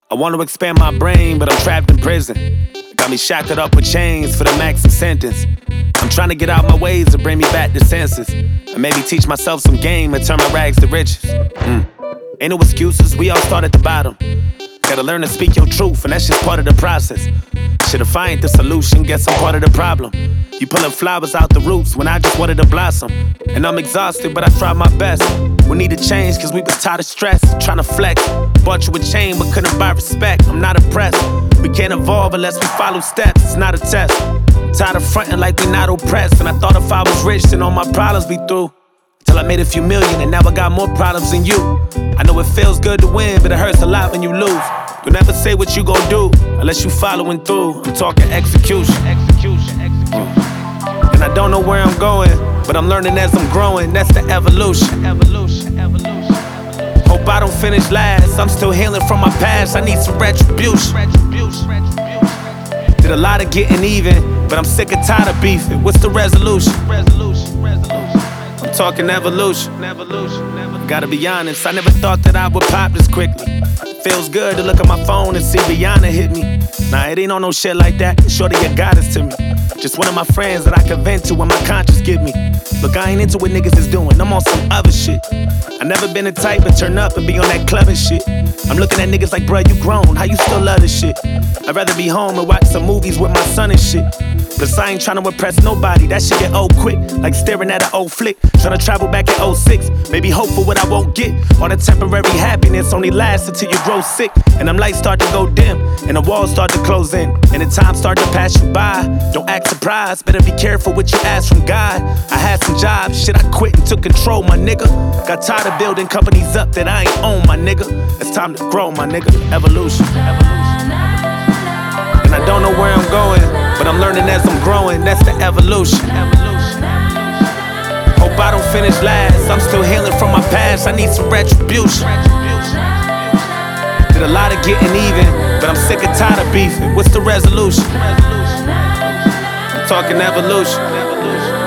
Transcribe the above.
I want to expand my brain, but I'm trapped in prison. Got me shackled up with chains for the maximum sentence. I'm trying to get out my ways to bring me back to senses, and maybe teach myself some game and turn my rags to riches. Ain't no excuses, we all start at the bottom. Gotta learn to speak your truth, and that's just part of the process. Shit, if I ain't the solution, guess I'm part of the problem. You pulling flowers out the roots when I just wanted to blossom. And I'm exhausted, but I tried my best. We need to change, cause we was tired of stress, trying to flex. Bought you a chain, but couldn't buy respect. I'm not impressed. We can't evolve unless we follow steps, it's not a test. Tired of fronting like we not oppressed. And I thought if I was rich, then all my problems be through. Till I made a few million, and now I got more problems than you. I know it feels good to win, but it hurts a lot when you lose. Don't ever say what you gon' do unless you following through. I'm talking execution. And I don't know where I'm going, but I'm learning as I'm growing. That's the evolution. Hope I don't finish last. I'm still healing from my past. I need some retribution. Did a lot of getting even, but I'm sick and tired of beefing. What's the resolution? I'm talking evolution. Gotta be honest, I never thought that I would pop this quickly. Feels good to look at my phone and see Rihanna hit me. Nah, it ain't on no shit like that. Shorty, you got us to me. Just one of my friends that I can vent to when my conscience get me. Look, I ain't into what niggas is doing, I'm on some other shit. I never been the type to turn up and be on that clever shit. I'm looking at niggas like, bruh, you grown, how you still love this shit? I'd rather be home and watch some movies with my son and shit. Plus I ain't tryna impress nobody, that shit get old quick. Like staring at an old flick, tryna travel back in 06. Maybe hope for what I won't get. All the temporary happiness only lasts until you grow sick. And them lights start to go dim, and the walls start to close in, and the time start to pass you by. Don't act surprised, better be careful what you ask from God. I had some jobs, shit I quit and took control, my nigga. Got tired of building companies up that I ain't own, my nigga. It's time to grow, my nigga. Evolution. And I don't know where I'm going, but I'm learning as I'm growing. That's the evolution. Hope I don't finish last. I'm still healing from my past. I need some retribution. Did a lot of getting even, but I'm sick and tired of beefing. What's the resolution? I'm talking evolution.